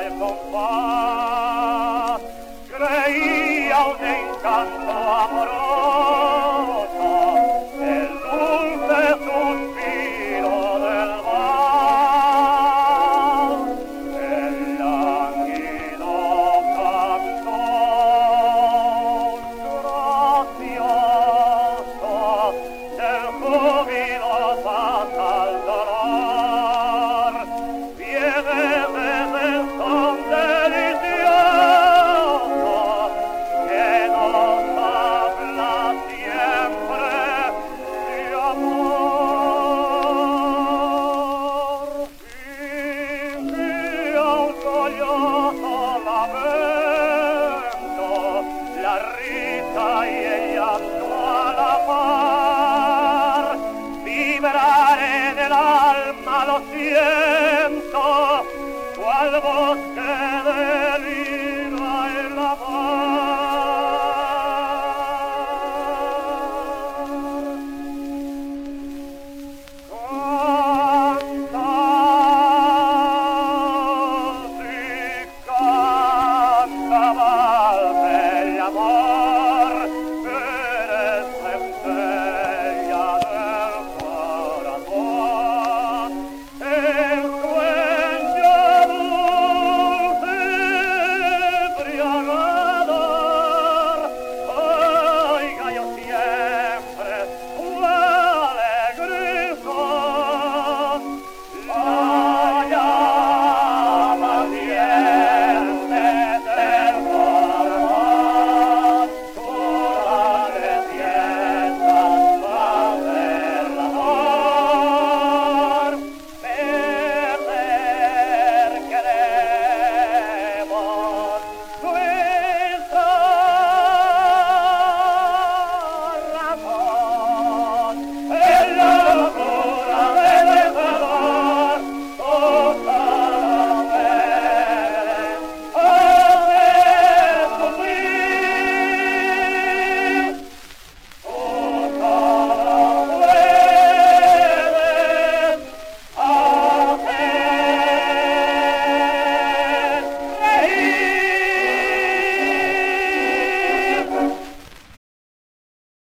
el compás, creía un encanto amoroso, el dulce suspiro del mar, el lánguido cantor gracioso del júbilo pasa al dolor, viene desde el son delicioso que nos habla siempre de amor. Fingía un sollozo lamento, la risa y el llanto a la par, vibrar en el alma lo siento, cual bosque de